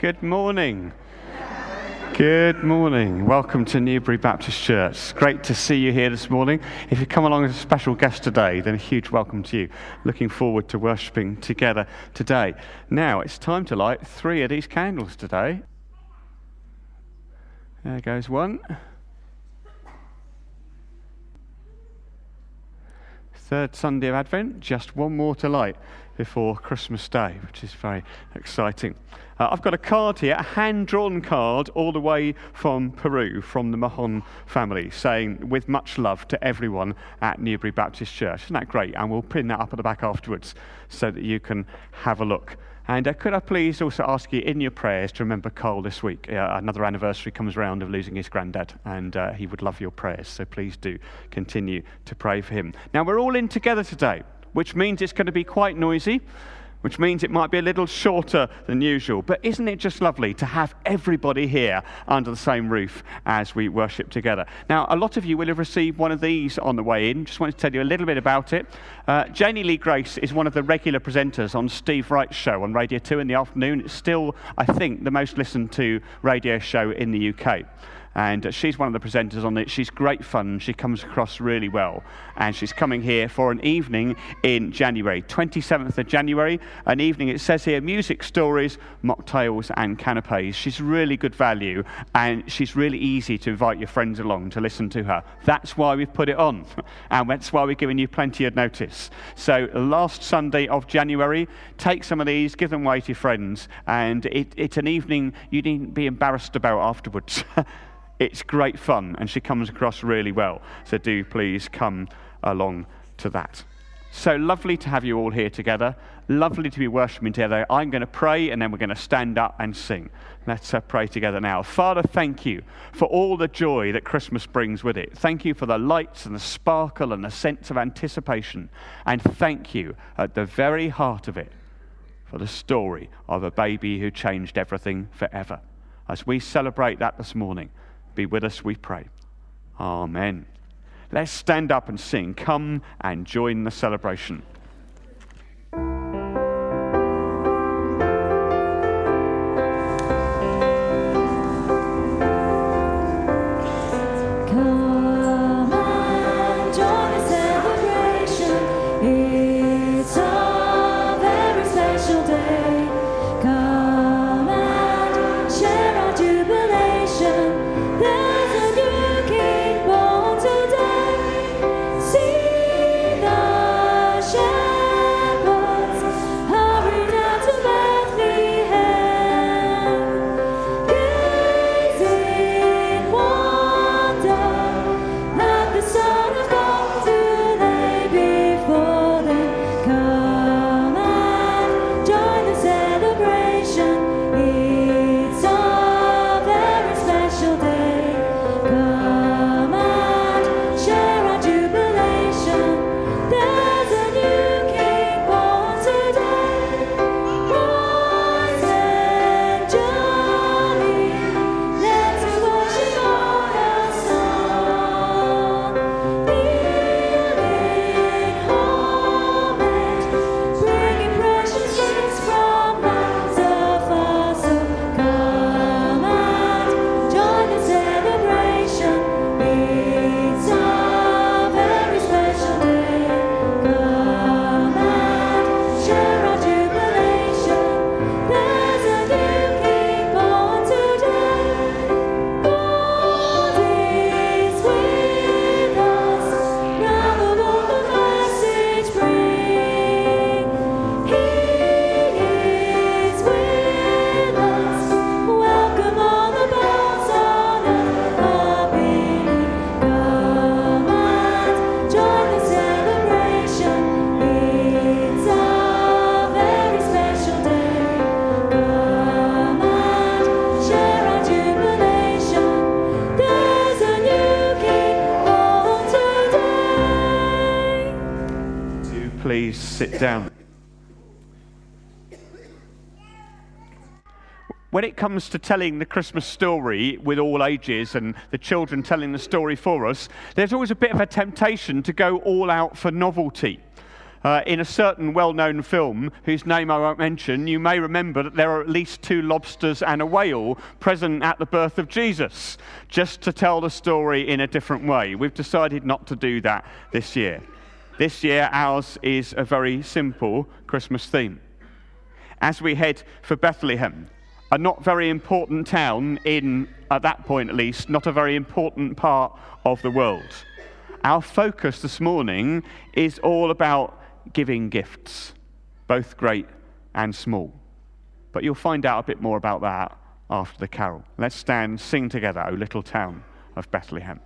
Good morning. Good morning. Welcome to Newbury Baptist Church. It's great to see you here this morning. If you come along as a special guest today, then a huge welcome to you. Looking forward to worshipping together today. Now, it's time to light 3 of these candles today. There goes one. Third Sunday of Advent, just one more to light before Christmas Day, which is very exciting. I've got a card here, a hand-drawn card all the way from Peru, from the Mahon family, saying, with much love to everyone at Newbury Baptist Church. Isn't that great? And we'll pin that up at the back afterwards so that you can have a look. And could I please also ask you in your prayers to remember Carl this week. Another anniversary comes around of losing his granddad, and he would love your prayers. So please do continue to pray for him. Now, we're all in together today, which means it's going to be quite noisy, which means it might be a little shorter than usual. But isn't it just lovely to have everybody here under the same roof as we worship together? Now, a lot of you will have received one of these on the way in. Just wanted to tell you a little bit about it. Janie Lee Grace is one of the regular presenters on Steve Wright's show on Radio 2 in the afternoon. It's still, I think, the most listened to radio show in the UK. And she's one of the presenters on it. She's great fun. She comes across really well. And she's coming here for an evening in January, 27th of January. An evening, it says here, music, stories, mocktails and canapés. She's really good value. And she's really easy to invite your friends along to listen to her. That's why we've put it on. And that's why we're giving you plenty of notice. So last Sunday of January, take some of these, give them away to your friends. And it's an evening you needn't be embarrassed about afterwards. It's great fun, and she comes across really well. So do please come along to that. So lovely to have you all here together. Lovely to be worshiping together. I'm going to pray, and then we're going to stand up and sing. Let's pray together now. Father, thank you for all the joy that Christmas brings with it. Thank you for the lights and the sparkle and the sense of anticipation. And thank you at the very heart of it for the story of a baby who changed everything forever. As we celebrate that this morning, be with us, we pray. Amen. Let's stand up and sing. Come and join the celebration. Please sit down. When it comes to telling the Christmas story with all ages and the children telling the story for us, there's always a bit of a temptation to go all out for novelty. In a certain well-known film, whose name I won't mention, you may remember that there are at least 2 lobsters and a whale present at the birth of Jesus, just to tell the story in a different way. We've decided not to do that this year. This year, ours is a very simple Christmas theme. As we head for Bethlehem, a not very important town in, at that point at least, not a very important part of the world, our focus this morning is all about giving gifts, both great and small. But you'll find out a bit more about that after the carol. Let's stand and sing together, O Little Town of Bethlehem.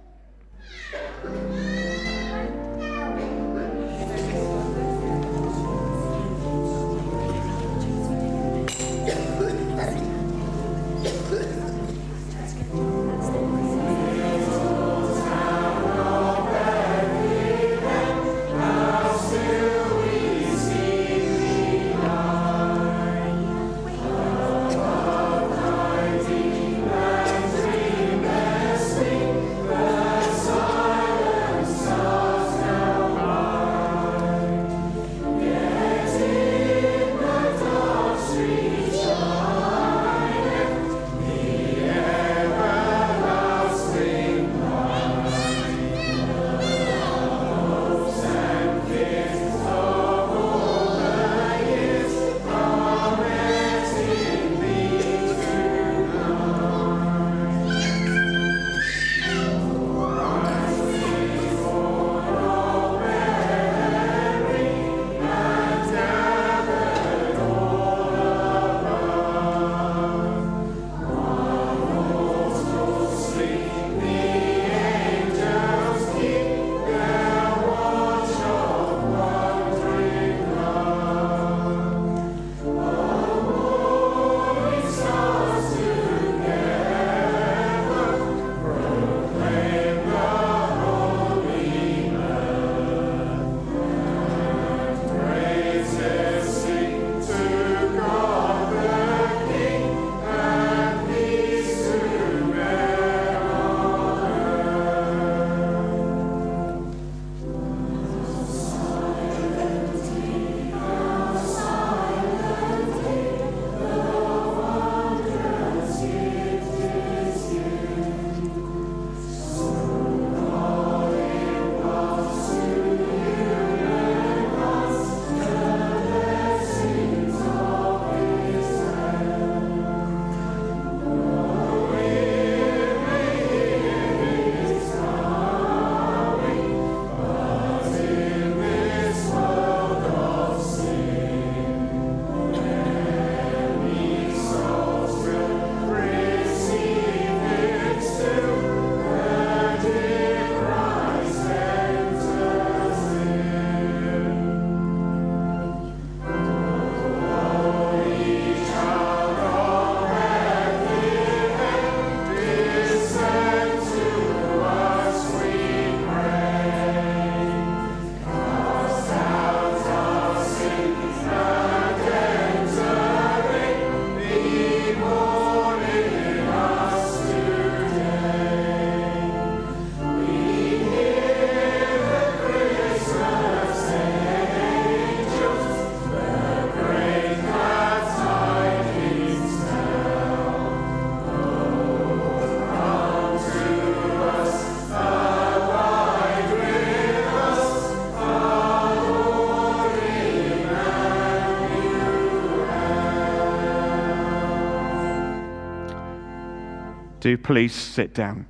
Do please sit down.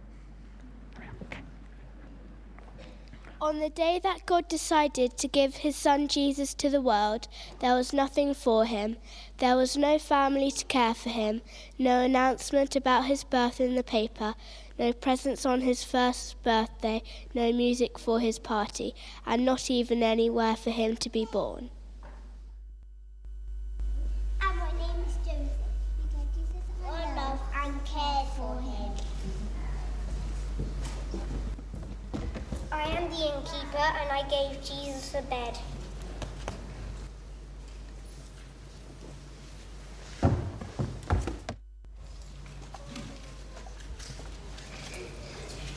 On the day that God decided to give his son Jesus to the world, there was nothing for him. There was no family to care for him, no announcement about his birth in the paper, no presents on his first birthday, no music for his party, and not even anywhere for him to be born. And my name is Joseph. I love and care for him. I am the innkeeper, and I gave Jesus a bed.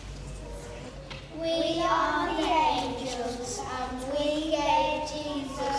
We are the angels, and we gave Jesus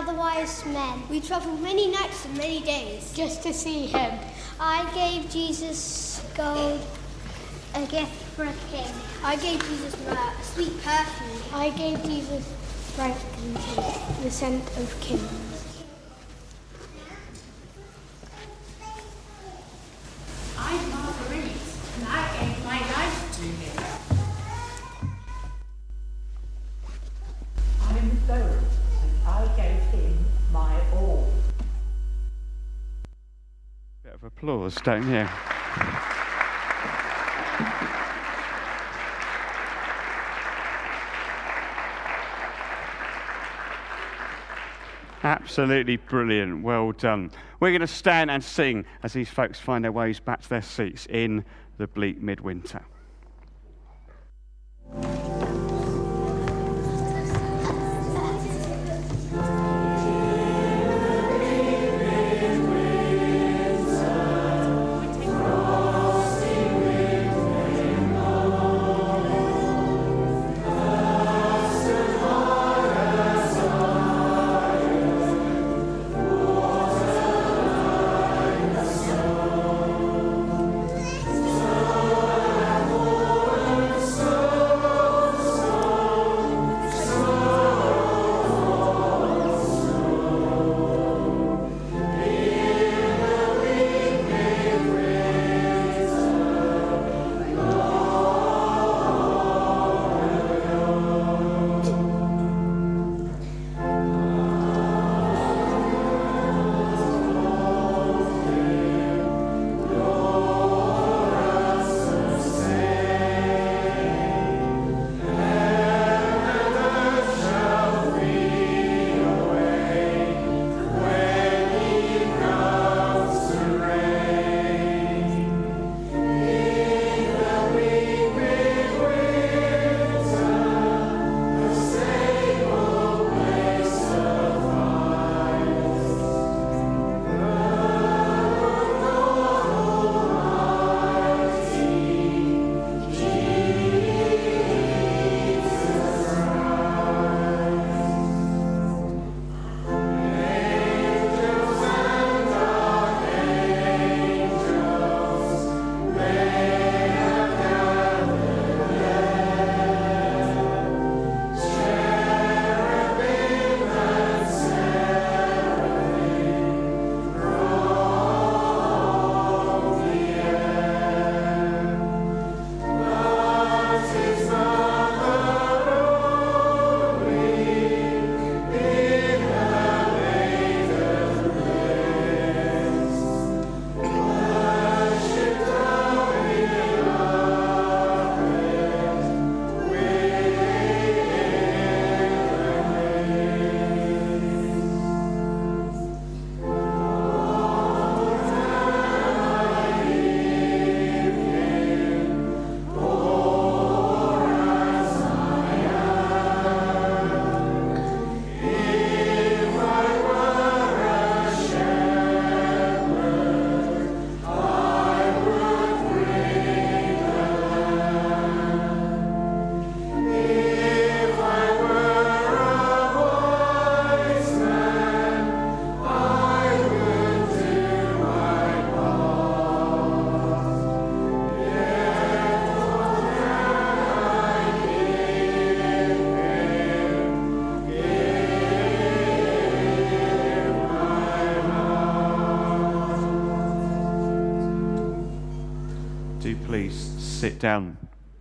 the wise men. We travelled many nights and many days just to see him. I gave Jesus gold, a gift for a king. I gave Jesus sweet perfume. I gave Jesus frankincense, the scent of kings. I'm Marguerite, and I gave my life to him. I'm Beryl, and I gave him my all. Bit of applause, don't you? Absolutely brilliant. Well done. We're going to stand and sing as these folks find their ways back to their seats in the bleak midwinter. Please sit down.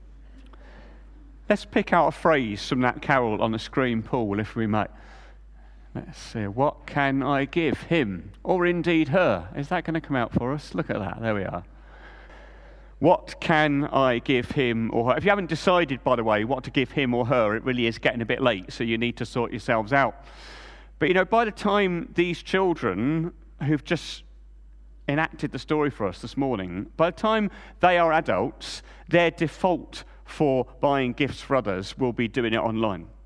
Let's pick out a phrase from that carol on the screen, Paul, if we might. Let's see. What can I give him, or indeed her? Is that going to come out for us? Look at that. There we are. What can I give him or her? If you haven't decided, by the way, what to give him or her, it really is getting a bit late, so you need to sort yourselves out. But, you know, by the time these children who've just enacted the story for us this morning, by the time they are adults, their default for buying gifts for others will be doing it online.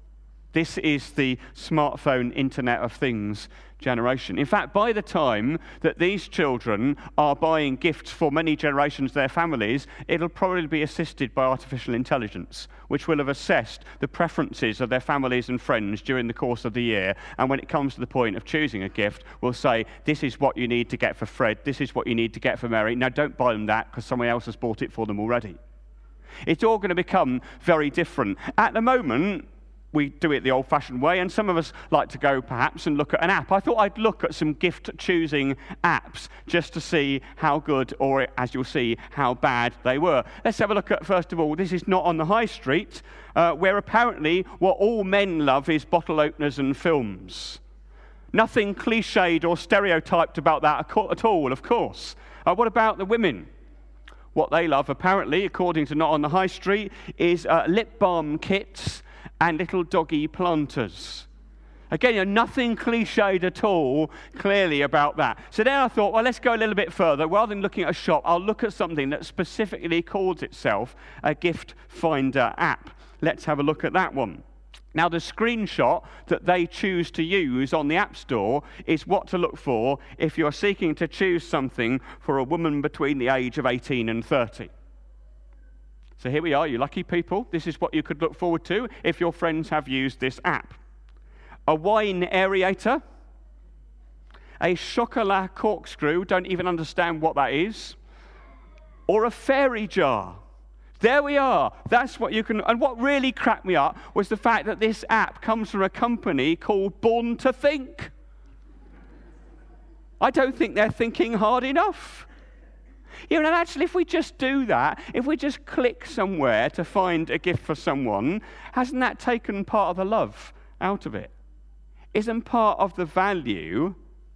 This is the smartphone, Internet of Things generation. In fact, by the time that these children are buying gifts for many generations of their families, it'll probably be assisted by artificial intelligence, which will have assessed the preferences of their families and friends during the course of the year. And when it comes to the point of choosing a gift, will say, this is what you need to get for Fred, this is what you need to get for Mary. Now, don't buy them that because someone else has bought it for them already. It's all going to become very different. At the moment, we do it the old-fashioned way, and some of us like to go perhaps and look at an app. I thought I'd look at some gift-choosing apps just to see how good, or as you'll see, how bad they were. Let's have a look at, first of all, this is not on the high street, where apparently what all men love is bottle openers and films. Nothing cliched or stereotyped about that at all, of course. What about the women? What they love, apparently, according to Not on the High Street, is lip balm kits and little doggy planters. Again, nothing cliched at all, clearly, about that. So then I thought, well, let's go a little bit further. Rather than looking at a shop, I'll look at something that specifically calls itself a gift finder app. Let's have a look at that one. Now, the screenshot that they choose to use on the App Store is what to look for if you're seeking to choose something for a woman between the age of 18 and 30. So here we are, you lucky people. This is what you could look forward to if your friends have used this app. A wine aerator, a chocolat corkscrew, don't even understand what that is, or a fairy jar. There we are. That's what you can... And what really cracked me up was the fact that this app comes from a company called Born to Think. I don't think they're thinking hard enough. You know, actually, if we just do that, if we just click somewhere to find a gift for someone, hasn't that taken part of the love out of it? Isn't part of the value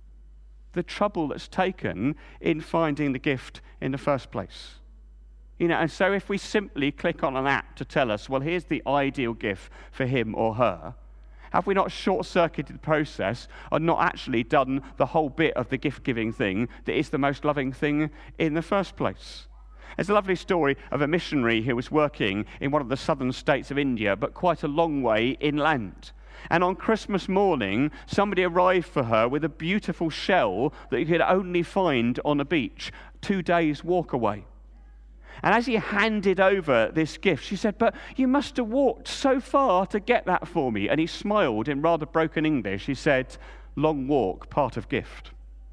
the trouble that's taken in finding the gift in the first place? You know, and so if we simply click on an app to tell us, well, here's the ideal gift for him or her, have we not short-circuited the process and not actually done the whole bit of the gift-giving thing that is the most loving thing in the first place? There's a lovely story of a missionary who was working in one of the southern states of India, but quite a long way inland. And on Christmas morning, somebody arrived for her with a beautiful shell that you could only find on a beach 2 days' walk away. And as he handed over this gift, she said, but you must have walked so far to get that for me. And he smiled in rather broken English. He said, long walk, part of gift.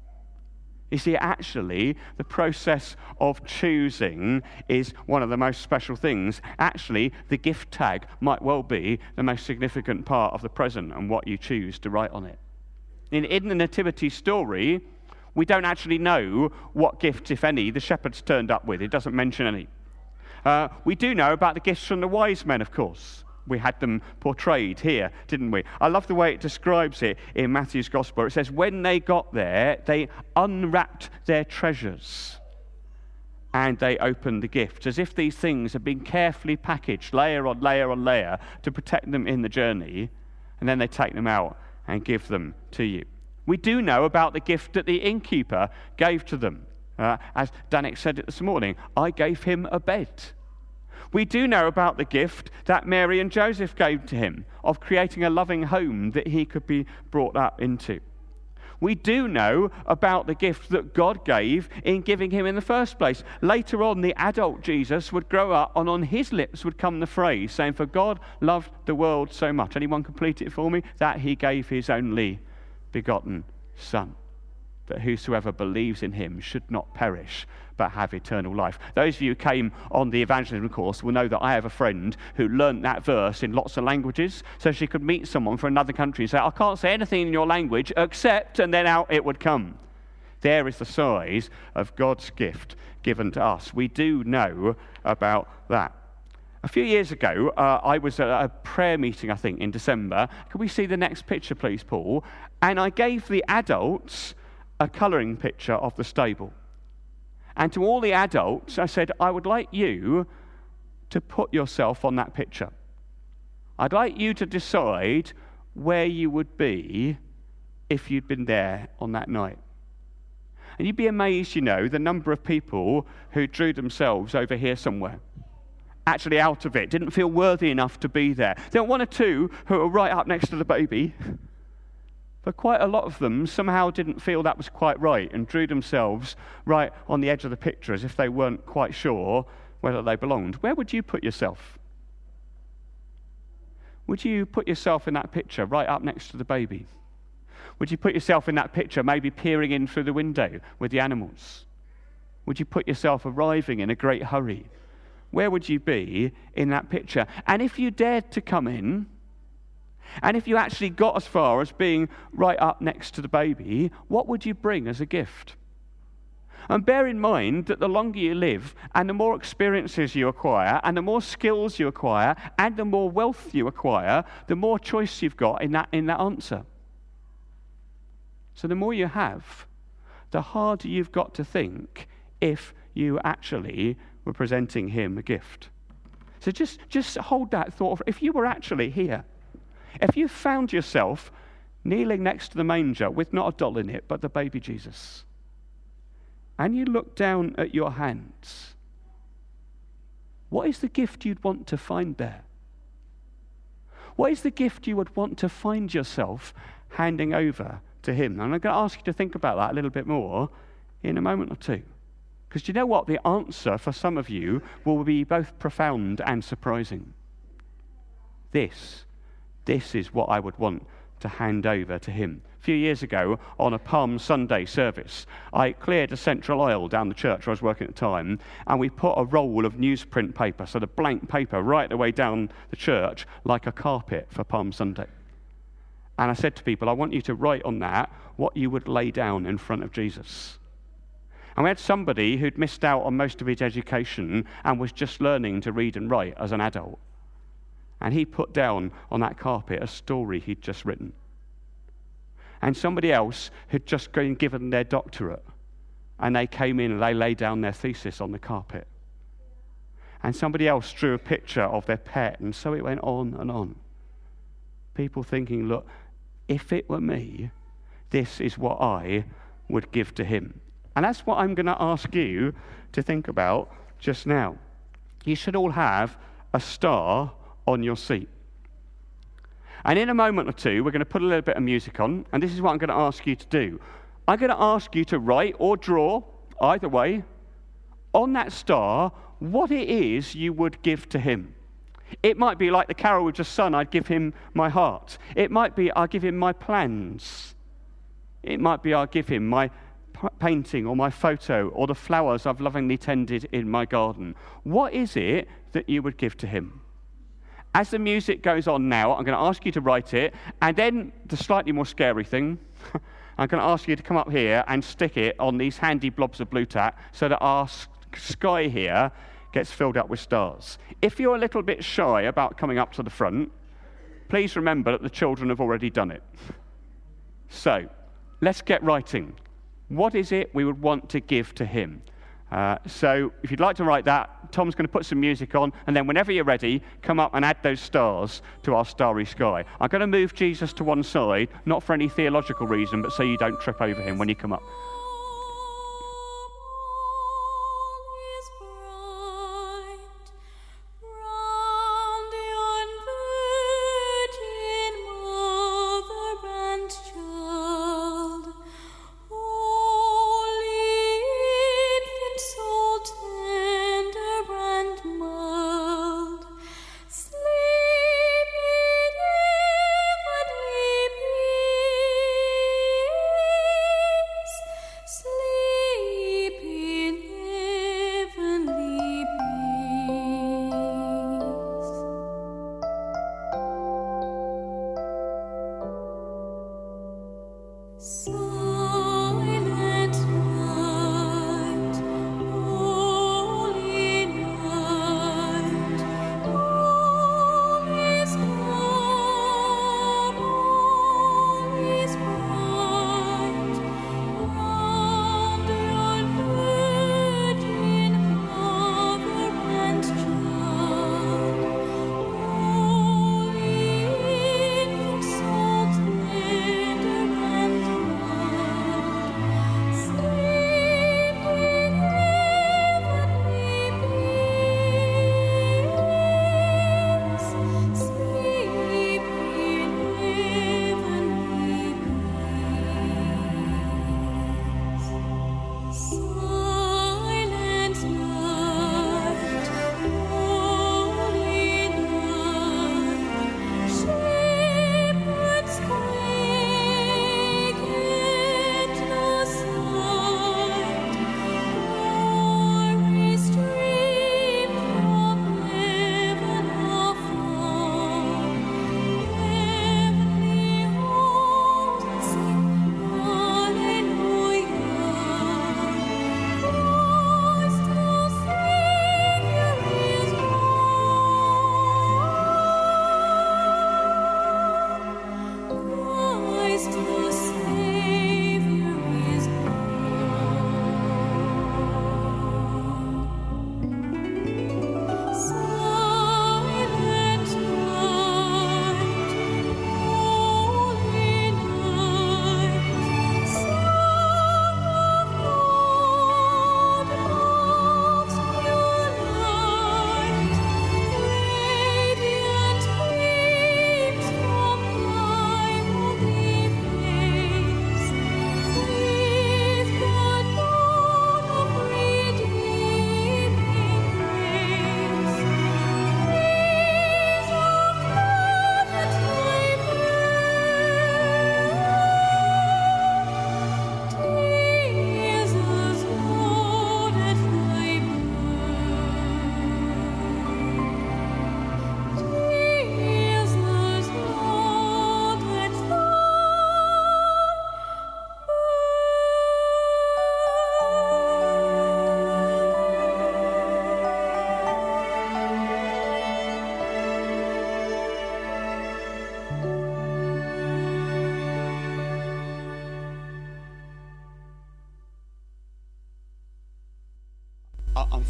You see, actually, the process of choosing is one of the most special things. Actually, the gift tag might well be the most significant part of the present and what you choose to write on it. In the Nativity story, we don't actually know what gifts, if any, the shepherds turned up with. It doesn't mention any. We do know about the gifts from the wise men, of course. We had them portrayed here, didn't we? I love the way it describes it in Matthew's Gospel. It says, when they got there, they unwrapped their treasures and they opened the gifts, as if these things had been carefully packaged, layer on layer on layer, to protect them in the journey, and then they take them out and give them to you. We do know about the gift that the innkeeper gave to them. As Danik said it this morning, I gave him a bed. We do know about the gift that Mary and Joseph gave to him of creating a loving home that he could be brought up into. We do know about the gift that God gave in giving him in the first place. Later on, the adult Jesus would grow up, and on his lips would come the phrase saying, for God loved the world so much. Anyone complete it for me? That he gave his only begotten Son, that whosoever believes in him should not perish, but have eternal life. Those of you who came on the evangelism course will know that I have a friend who learnt that verse in lots of languages, so she could meet someone from another country and say, I can't say anything in your language except, and then out it would come. There is the size of God's gift given to us. We do know about that. A few years ago, I was at a prayer meeting, I think, in December. Can we see the next picture, please, Paul? And I gave the adults a colouring picture of the stable. And to all the adults, I said, I would like you to put yourself on that picture. I'd like you to decide where you would be if you'd been there on that night. And you'd be amazed, you know, the number of people who drew themselves over here somewhere. actually out of it, didn't feel worthy enough to be there. There were one or two who were right up next to the baby, but quite a lot of them somehow didn't feel that was quite right and drew themselves right on the edge of the picture as if they weren't quite sure whether they belonged. Where would you put yourself? Would you put yourself in that picture right up next to the baby? Would you put yourself in that picture maybe peering in through the window with the animals? Would you put yourself arriving in a great hurry? Where would you be in that picture? And if you dared to come in, and if you actually got as far as being right up next to the baby, what would you bring as a gift? And bear in mind that the longer you live, and the more experiences you acquire, and the more skills you acquire, and the more wealth you acquire, the more choice you've got in that answer. So the more you have, the harder you've got to think if you actually were presenting him a gift. So just hold that thought. If you were actually here, if you found yourself kneeling next to the manger with not a doll in it, but the baby Jesus, and you look down at your hands, what is the gift you'd want to find there? What is the gift you would want to find yourself handing over to him? And I'm going to ask you to think about that a little bit more in a moment or two. Because do you know what? The answer for some of you will be both profound and surprising. This is what I would want to hand over to him. A few years ago, on a Palm Sunday service, I cleared a central aisle down the church where I was working at the time, and we put a roll of newsprint paper, so the blank paper, right the way down the church, like a carpet for Palm Sunday. And I said to people, I want you to write on that what you would lay down in front of Jesus. And we had somebody who'd missed out on most of his education and was just learning to read and write as an adult. And he put down on that carpet a story he'd just written. And somebody else had just been given their doctorate, and they came in and they laid down their thesis on the carpet. And somebody else drew a picture of their pet, and so it went on and on. People thinking, look, if it were me, this is what I would give to him. And that's what I'm going to ask you to think about just now. You should all have a star on your seat. And in a moment or two, we're going to put a little bit of music on, and this is what I'm going to ask you to do. I'm going to ask you to write or draw, either way, on that star, what it is you would give to him. It might be like the carol we've just sung, I'd give him my heart. It might be, I'll give him my plans. It might be, I'll give him my painting or my photo or the flowers I've lovingly tended in my garden. What is it that you would give to him? As the music goes on now, I'm going to ask you to write it, and then the slightly more scary thing, I'm going to ask you to come up here and stick it on these handy blobs of blue tack so that our sky here gets filled up with stars. If you're a little bit shy about coming up to the front, please remember that the children have already done it. So, let's get writing. What is it we would want to give to him? So if you'd like to write that, Tom's going to put some music on, and then whenever you're ready, come up and add those stars to our starry sky. I'm going to move Jesus to one side, not for any theological reason, but so you don't trip over him when you come up.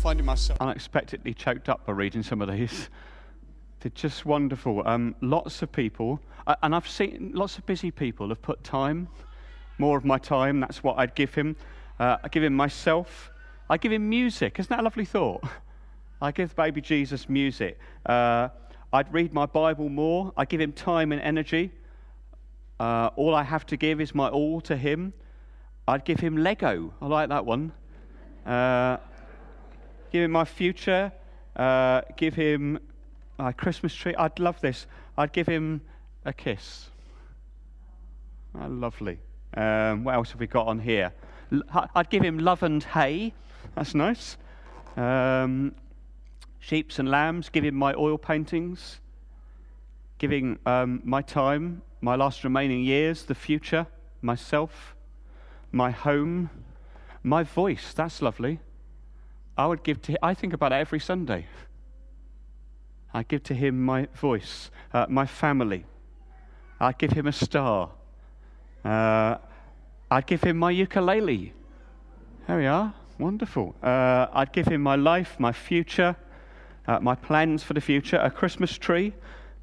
finding myself unexpectedly choked up by reading some of these. They're just wonderful. Lots of people, and I've seen lots of busy people have put time, more of my time. That's what I'd give him. I give him myself. I give him music. Isn't that a lovely thought? I give baby Jesus music. I'd read my Bible more. I give him time and energy. All I have to give is my all to him. I'd give him Lego. I like that one. Give him my future. Give him my Christmas tree. I'd love this. I'd give him a kiss. Oh, lovely. What else have we got on here? I'd give him love and hay. That's nice. Sheeps and lambs. Give him my oil paintings. Giving my time, my last remaining years, the future, myself, my home, my voice. That's lovely. I think about it every Sunday. I give to him my voice, my family. I give him a star. I give him my ukulele. There we are. Wonderful. I'd give him my life, my future, my plans for the future, a Christmas tree.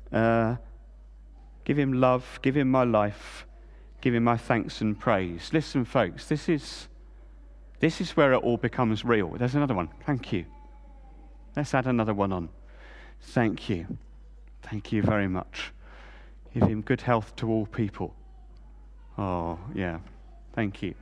Give him love, give him my life, give him my thanks and praise. Listen, folks, this is where it all becomes real. There's another one. Thank you. Let's add another one on. Thank you. Thank you very much. Give him good health to all people. Oh, yeah. Thank you.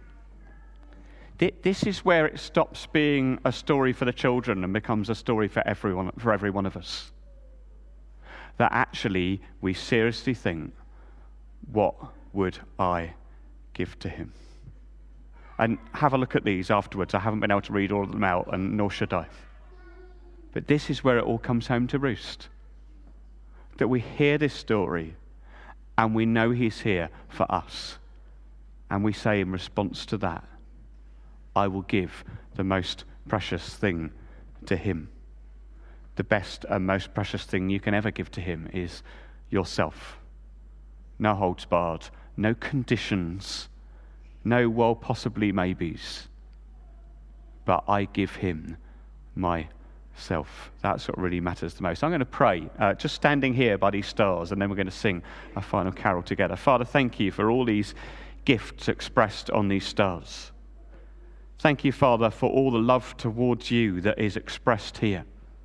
This is where it stops being a story for the children and becomes a story for every one of us. That actually we seriously think, what would I give to him? And have a look at these afterwards. I haven't been able to read all of them out, and nor should I. But this is where it all comes home to roost. That we hear this story, and we know he's here for us. And we say in response to that, I will give the most precious thing to him. The best and most precious thing you can ever give to him is yourself. No holds barred, no conditions, no well possibly maybes. But I give him myself. That's what really matters the most. I'm going to pray, just standing here by these stars, and then we're going to sing a final carol together. Father, thank you for all these gifts expressed on these stars. Thank you, Father, for all the love towards you that is expressed here.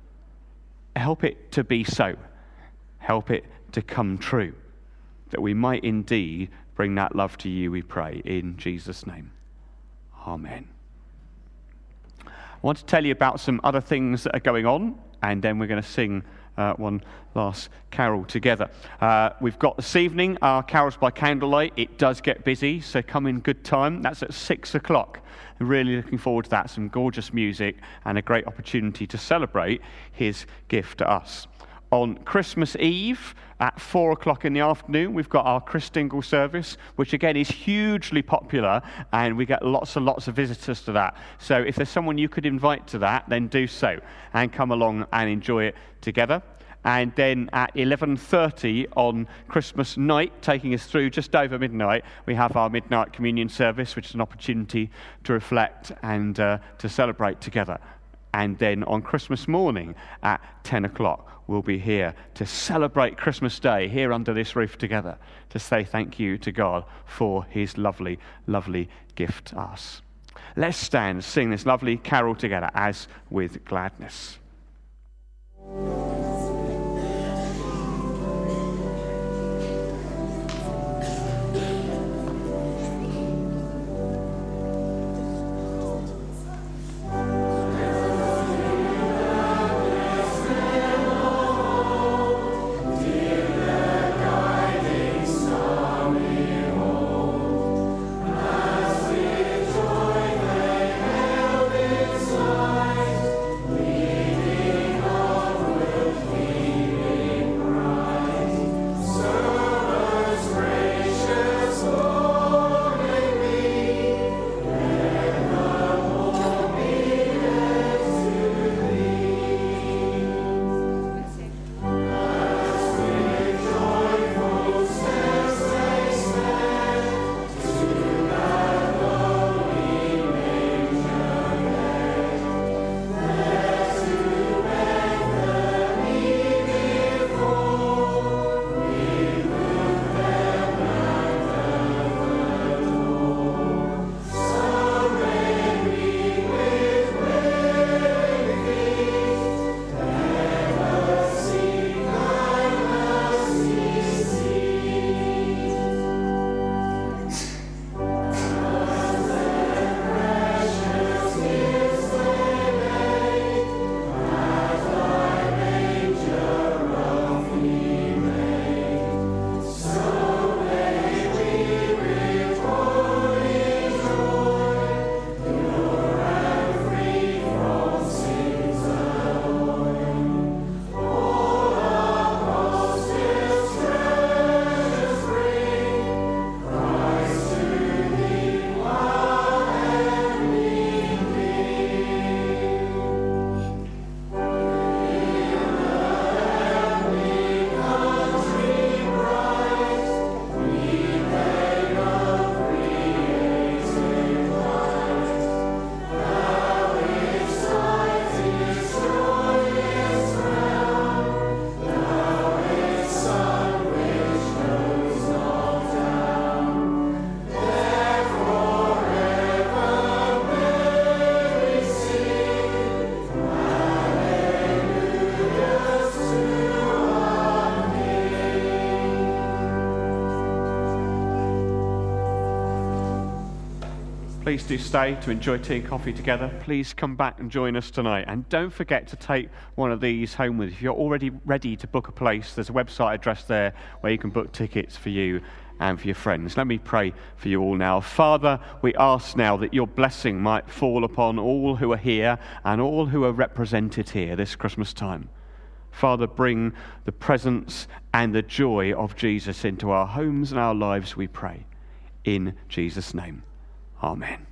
Help it to be so. Help it to come true. That we might indeed bring that love to you, we pray, in Jesus' name. Amen. I want to tell you about some other things that are going on, and then we're going to sing one last carol together. We've got this evening our carols by candlelight. It does get busy, so come in good time. That's at 6 o'clock. I'm really looking forward to that. Some gorgeous music and a great opportunity to celebrate his gift to us. On Christmas Eve at 4 o'clock in the afternoon, we've got our Christingle service, which again is hugely popular, and we get lots and lots of visitors to that. So if there's someone you could invite to that, then do so and come along and enjoy it together. And then at 11:30 on Christmas night, taking us through just over midnight, we have our midnight communion service, which is an opportunity to reflect and to celebrate together. And then on Christmas morning at 10 o'clock, we'll be here to celebrate Christmas Day here under this roof together, to say thank you to God for his lovely, lovely gift to us. Let's stand and sing this lovely carol together, As With Gladness. We Please do stay to enjoy tea and coffee together. Please come back and join us tonight. And don't forget to take one of these home with you. If you're already ready to book a place, there's a website address there where you can book tickets for you and for your friends. Let me pray for you all now. Father, we ask now that your blessing might fall upon all who are here and all who are represented here this Christmas time. Father, bring the presence and the joy of Jesus into our homes and our lives, we pray. In Jesus' name, amen.